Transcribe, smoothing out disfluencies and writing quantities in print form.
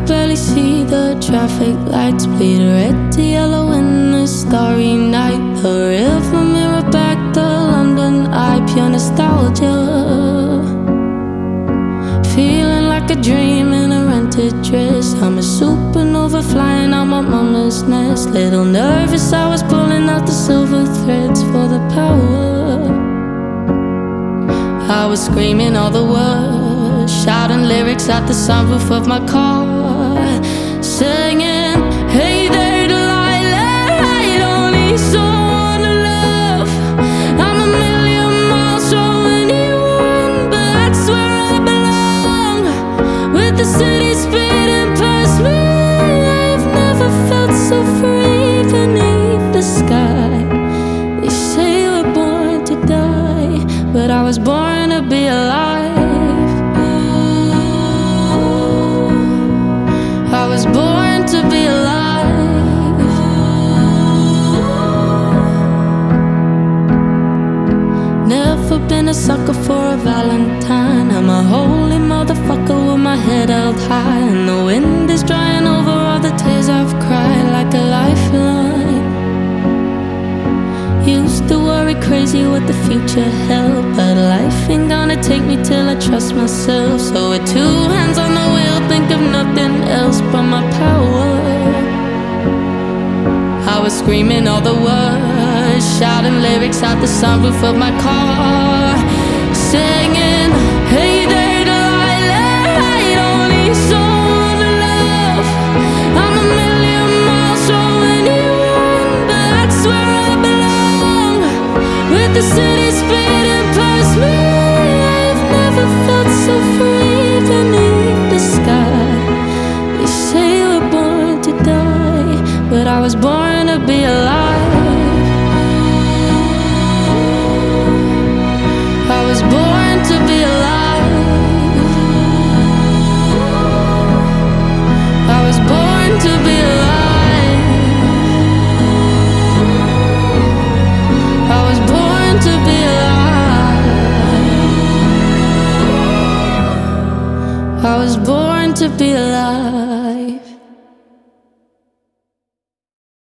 barely see the traffic lights bleed red to yellow in the starry night. The river mirror back the London eye, pure nostalgia. Feeling like a dream in a rented dress. I'm a supernova flying out my mama's nest. Little nervous, I was pulling out the silver threads for the power. I was screaming all the words, shouting lyrics at the sunroof of my car, singing, hey there Delilah, I don't need someone to love. I'm a million miles from anyone, but that's where I belong. With the city speeding past me, I've never felt so free beneath the sky. They say we're born to die, but I was born to be alive. I was born to be alive. Never been a sucker for a Valentine. I'm a holy motherfucker with my head held high, and the wind is drying over all the tears I've cried like a lifeline. Used to worry crazy what the future held, but life ain't gonna take me till I trust myself. So with two hands on the wheel, think of nothing else but my power. I was screaming all the words, shouting lyrics out the sunroof of my car, singing, hey there Delilah, I don't need someone to love. I'm a million miles from anyone, but that's where I belong. With the city speeding past me, I've never felt so free beneath the sky. They say we're born to die, but I was born to be alive. I was born to be alive. I was born to be alive. I was born to be alive. I was born to be alive.